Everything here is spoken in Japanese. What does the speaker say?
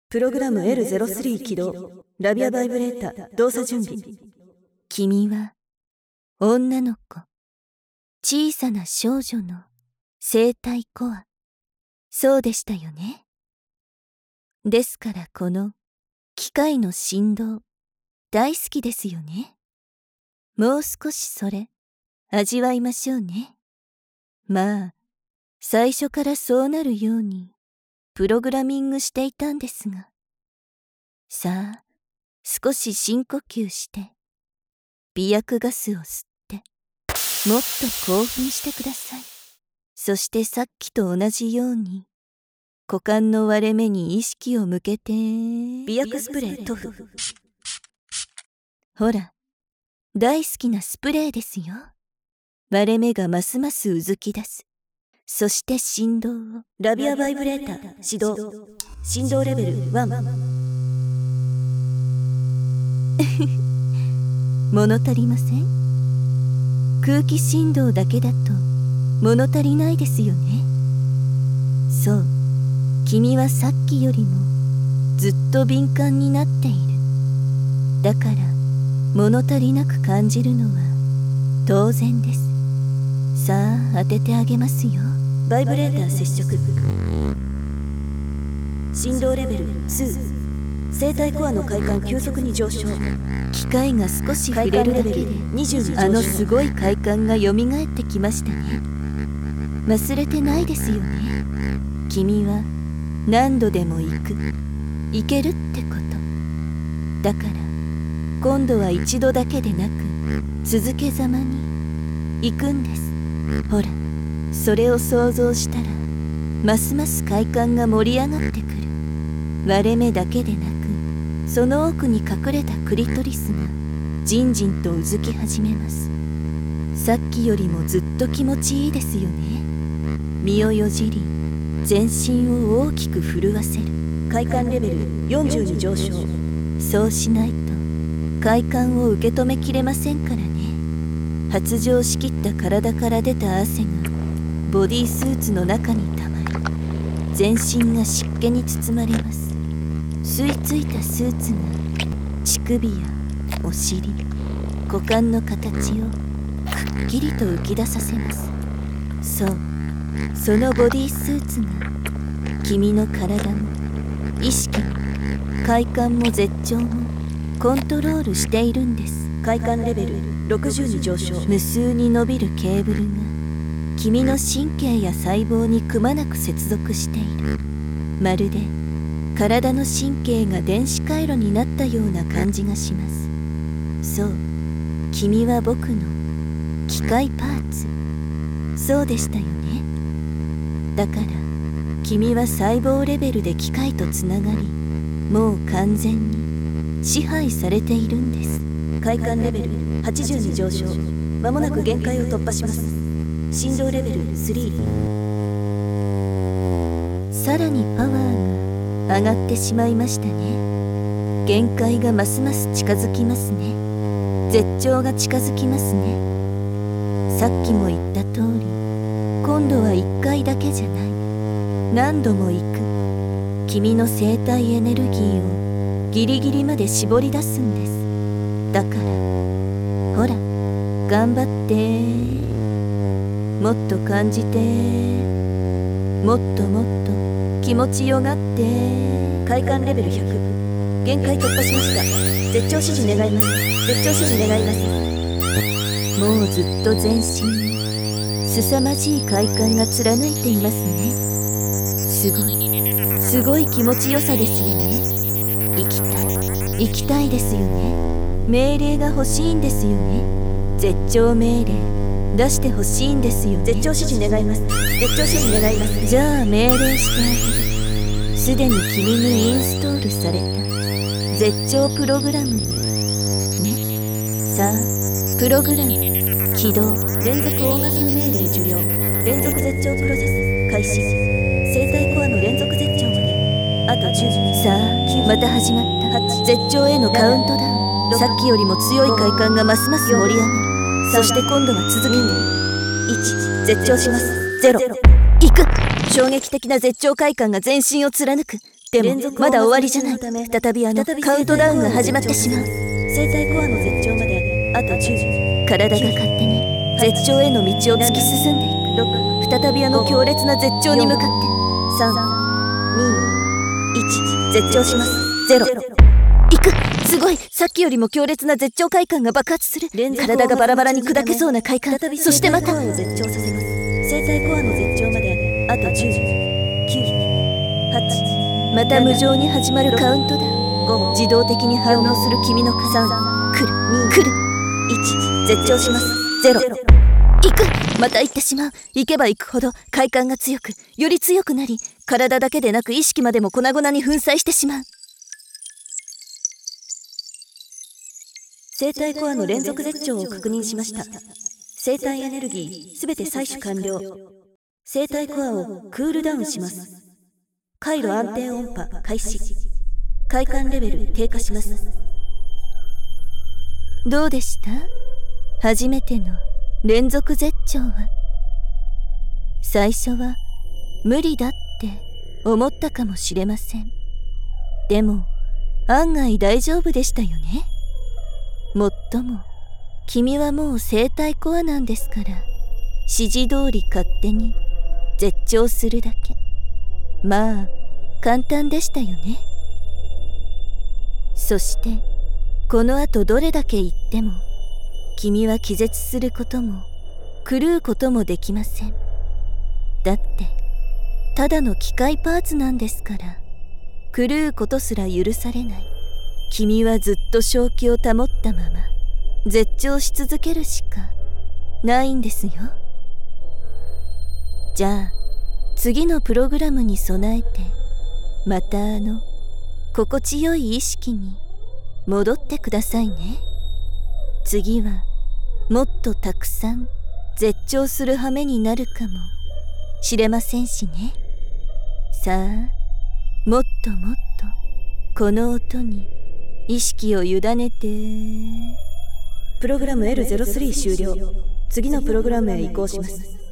プログラム L03 起動。ラビアバイブレーター動作準備。 君は女の子、小さな少女の生体コア。そうでしたよね。ですからこの機械の振動、大好きですよね。もう少しそれ、味わいましょうね。まあ、最初からそうなるように、プログラミングしていたんですが。さあ、少し深呼吸して、微薬ガスを吸って、もっと興奮してください。そしてさっきと同じように、股間の割れ目に意識を向けて、 微薬スプレー塗布。 ほら、大好きなスプレーですよ。割れ目がますますうずき出す。そして振動を。 ラビアバイブレーター始動。振動レベル1。 物足りません？空気振動だけだと物足りないですよね。そう、君はさっきよりもずっと敏感になっている。だから物足りなく感じるのは当然です。さあ当ててあげますよ。 バイブレーター接触。振動レベル2。生体コアの快感急速に上昇。 機械が少し触れるだけで 20 あのすごい快感がよみがえってきましたね。忘れてないですよね。君は何度でも行けるってことだから、今度は一度だけでなく続けざまに行くんです。ほら、それを想像したらますます快感が盛り上がってくる。割れ目だけでなく、その奥に隠れたクリトリスがじんじんとうずき始めます。さっきよりもずっと気持ちいいですよね。身をよじり、全身を大きく震わせる。 快感レベル40に上昇。 そうしないと快感を受け止めきれませんからね。発情しきった体から出た汗がボディースーツの中にたまり、全身が湿気に包まれます。吸い付いたスーツが乳首やお尻、股間の形をくっきりと浮き出させます。そう、そのボディースーツが君の体も意識も快感も絶頂もコントロールしているんです。 快感レベル60に上昇。 無数に伸びるケーブルが君の神経や細胞にくまなく接続している。まるで体の神経が電子回路になったような感じがします。そう、君は僕の機械パーツ。そうでしたよね。だから君は細胞レベルで機械とつながり、もう完全に支配されているんです。 快感レベル80に上昇。まもなく限界を突破します。振動レベル3。 さらにパワーが上がってしまいましたね。限界がますます近づきますね。絶頂が近づきますね。さっきも言った通り、今度は1回だけじゃない、何度も行く。君の生体エネルギーをギリギリまで絞り出すんです。だからほら、頑張って、もっと感じて、もっともっと気持ちよがって。 快感レベル100。限界突破しました。絶頂指示願います。絶頂指示願います。 もうずっと全身に凄まじい快感が貫いていますね。すごい気持ちよさですよね。行きたいですよね。命令が欲しいんですよね。絶頂命令出して欲しいんですよね。 絶頂指示願います。絶頂指示願います。 じゃあ命令してあげる。すでに君にインストールされた絶頂プログラムね。さあ、プログラム起動。 連続オーガズム命令受領。連続絶頂プロセス開始。生体コアの連続絶頂まであと10。 さあ、また始まった。絶頂へのカウントダウン。さっきよりも強い快感がますます盛り上がる。そして今度は続けて 1、絶頂します。 0、行く。衝撃的な絶頂快感が全身を貫く。 でもまだ終わりじゃない。再びカウントダウンが始まってしまう。 生体コアの絶頂まであと10。 体が勝手に絶頂への道を突き進んでいく。再び強烈な絶頂に向かって。 3、2、1、絶頂します。0。 行く。すごい。さっきよりも強烈な絶頂快感が爆発する。体がバラバラに砕けそうな快感。そしてまた生体コアを絶頂させます。生体コアの絶頂まであと10、9、8。 また無情に始まるカウントダウン。自動的に反応する君の体。来る来る。 1、絶頂します。0。 行く。また行ってしまう。行けば行くほど快感が強く、より強くなり、体だけでなく意識までも粉々に粉砕してしまう。 生体コアの連続絶頂を確認しました。生体エネルギーすべて採取完了。生体コアをクールダウンします。回路安定音波開始。快感レベル低下します。 どうでした？初めての連続絶頂は。最初は無理だって思ったかもしれません。でも案外大丈夫でしたよね。もっとも君はもう生体コアなんですから、指示通り勝手に絶頂するだけ。まあ簡単でしたよね。そしてこの後どれだけ言っても君は気絶することも狂うこともできません。だってただの機械パーツなんですから、狂うことすら許されない。君はずっと正気を保ったまま絶頂し続けるしかないんですよ。じゃあ次のプログラムに備えて、また心地よい意識に戻ってくださいね。次はもっとたくさん絶頂する羽目になるかもしれませんしね。さあもっともっとこの音に意識を委ねて。 プログラム L03 終了。次のプログラムへ移行します。